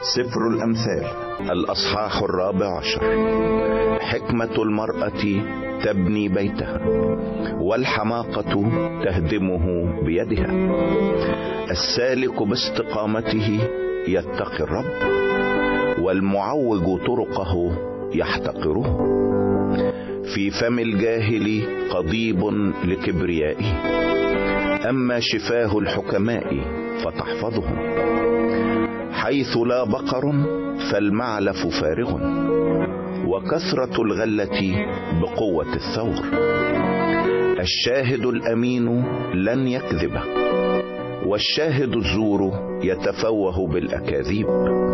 سفر الأمثال الأصحاح 14. حكمة المرأة تبني بيتها، والحماقة تهدمه بيدها. السالك باستقامته يتقي الرب، والمعوج طرقه يحتقره. في فم الجاهل قضيب لكبريائه، أما شفاه الحكماء فتحفظهم. حيث لا بقر فالمعلف فارغ، وكثرة الغلة بقوة الثور. الشاهد الأمين لن يكذب، والشاهد الزور يتفوه بالأكاذيب.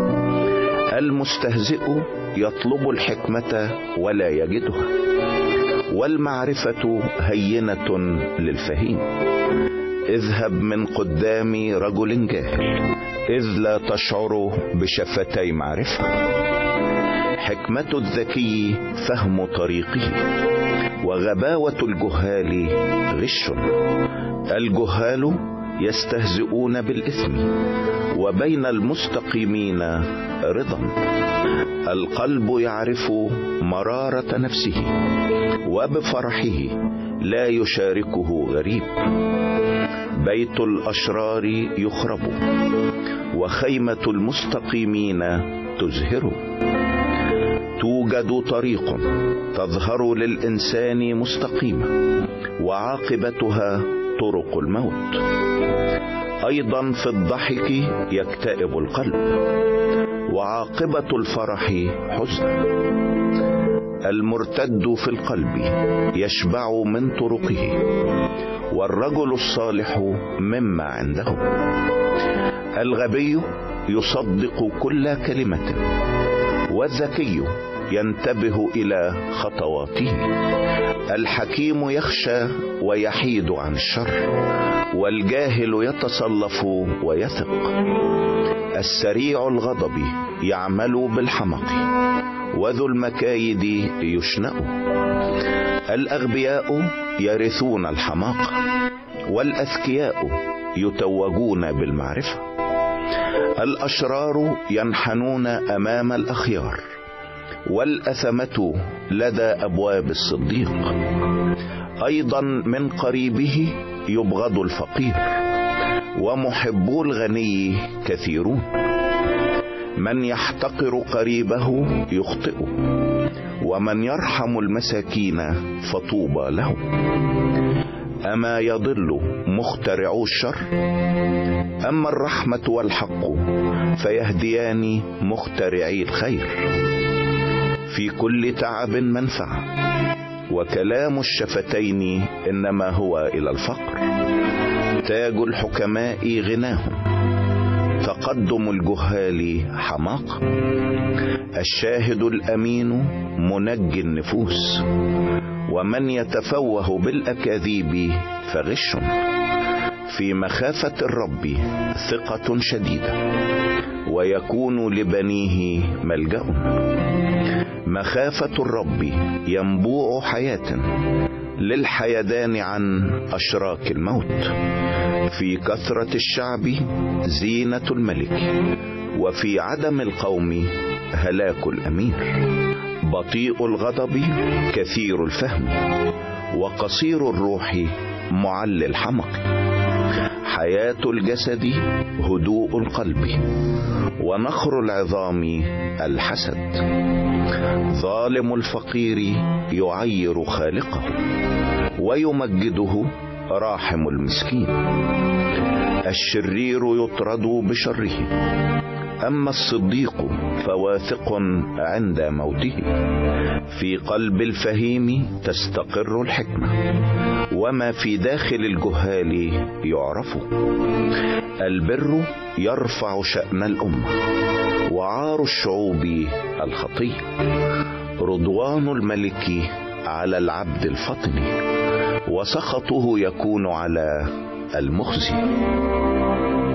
المستهزئ يطلب الحكمة ولا يجدها، والمعرفة هينة للفهيم. اذهب من قدام رجل جاهل، إذ لا تشعر بشفتي معرفة. حكمة الذكي فهم طريقه، وغباوة الجهال غش. الجهال يستهزئون بالإثم، وبين المستقيمين رضا. القلب يعرف مرارة نفسه، وبفرحه لا يشاركه غريب. بيت الأشرار يخرب، وخيمة المستقيمين تزهر. توجد طريق تظهر للإنسان مستقيمة، وعاقبتها طرق الموت. أيضا في الضحك يكتئب القلب، وعاقبة الفرح حزن. المرتد في القلب يشبع من طرقه، والرجل الصالح مما عنده. الغبي يصدق كل كلمة، والذكي ينتبه إلى خطواته. الحكيم يخشى ويحيد عن الشر، والجاهل يتصلف ويثق. السريع الغضب يعمل بالحمق، وذو المكايد يشنأ. الأغبياء يرثون الحماقة، والأذكياء يتوجون بالمعرفة. الأشرار ينحنون أمام الأخيار، والأثمة لدى أبواب الصديق. أيضا من قريبه يبغض الفقير، ومحبو الغني كثيرون. من يحتقر قريبه يخطئ، ومن يرحم المساكين فطوبى له. أما يضل مخترعو الشر، أما الرحمة والحق فيهديان مخترعي الخير. في كل تعب منفعة، وكلام الشفتين إنما هو إلى الفقر. تاج الحكماء غناهم، تقدم الجهال حماقة. الشاهد الأمين منجي النفوس، ومن يتفوه بالأكاذيب فغش. في مخافة الرب ثقة شديدة، ويكون لبنيه ملجأ. مخافة الرب ينبوع حياة، للحيدان عن أشراك الموت. في كثرة الشعب زينة الملك، وفي عدم القوم هلاك الأمير. بطيء الغضب كثير الفهم، وقصير الروح معل الحمق. حياة الجسد هدوء القلب، ونخر العظام الحسد. ظالم الفقير يعير خالقه، ويمجده راحم المسكين. الشرير يطرد بشره، أما الصديق فواثق عند موته. في قلب الفهيم تستقر الحكمة، وما في داخل الجهال يعرف. البر يرفع شأن الأمة، وعار الشعوب الخطية. رضوان الملك على العبد الفطن، وسخطه يكون على المخزي.